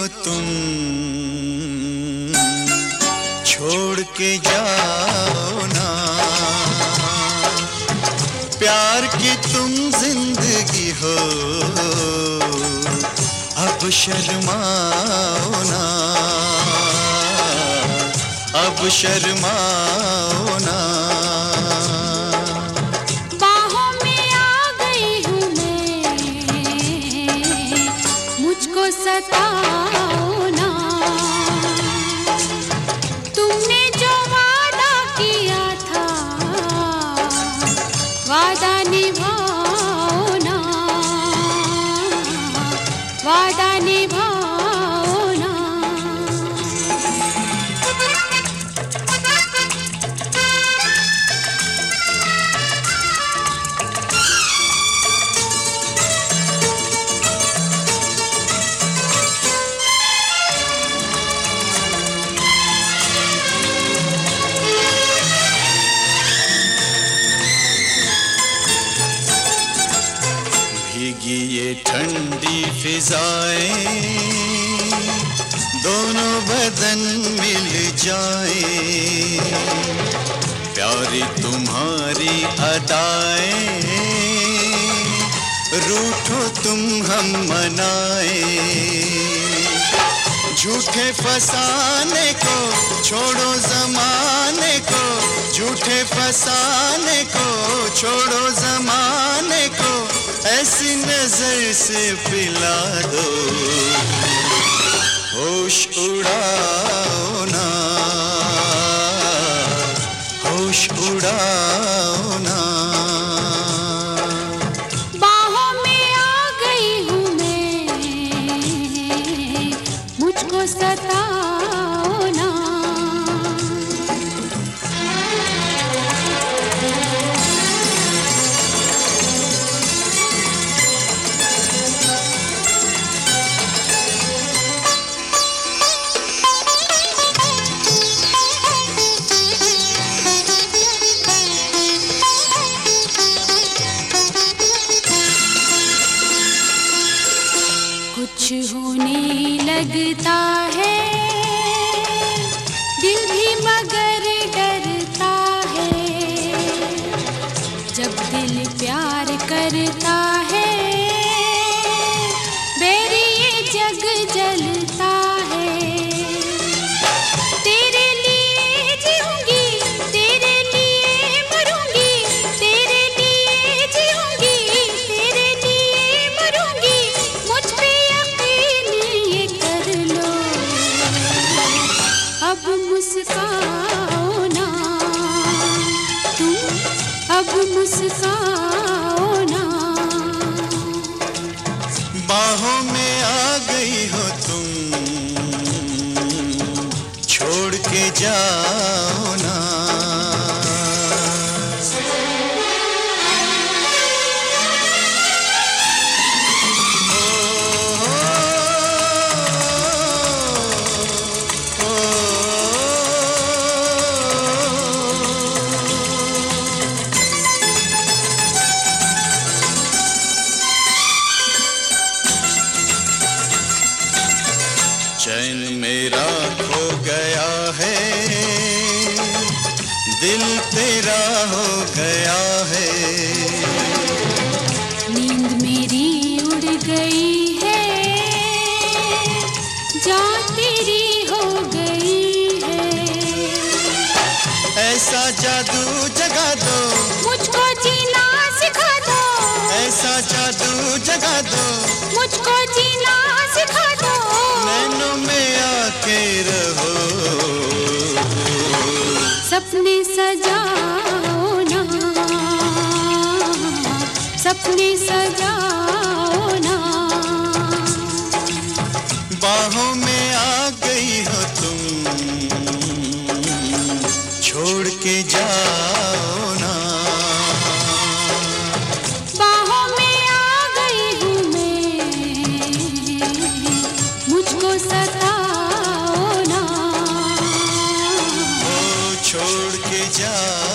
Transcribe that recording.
तुम, छोड़ के जाओ ना। प्यार की तुम जिंदगी हो, अब शर्माओ ना, अब शर्माओ ना। बाहों में आ गई हूँ मैं, मुझको सताओ ना। तुमने जो वादा किया था, वादा निभाओ ना, वादा निभाओ ना। भीगी ये ठंडी फिजाएं, दोनों बदन मिल जाए। प्यारी तुम्हारी अदाएं, रूठो तुम हम मनाए। झूठे फसाने को छोड़ो जमाने को, झूठे फसाने को छोड़ो जमाने को। ऐसी नजर से पिला दो, होश उड़ाओ ना, होश उड़ाओ ना। बाहों में आ गई हूँ मैं, मुझको सताओ ना। कुछ होने लगता है दिल भी मगर डरता है। जब दिल प्यार करता है, बेरी ये जग जलता है। तेरे लिए जीऊंगी, तेरे लिए मरूंगी, तेरे लिए जीऊंगी, तेरे लिए मरूंगी। मुझ पे यकीन ये कर लो, अब मुस्काओ ना तुम, अब मुस्काओ ना। बाहों में आ गई हो तुम, छोड़ के जाओ ना। चैन मेरा खो गया है, दिल तेरा हो गया है। नींद मेरी उड़ गई है, जान तेरी हो गई है। ऐसा जादू जगा दो, मुझको जीना सिखा दो, ऐसा जादू जगा दो। मुझको जीना सिखा दो। नैनों में आके रहो, सपने सजाओ ना, सपने सजाओ ना। बाहों में आ गई हो तुम, छोड़ के जाओ ना। बाहों में आ गई हूँ मैं, मुझको सताओ ना। छोड़ के जा।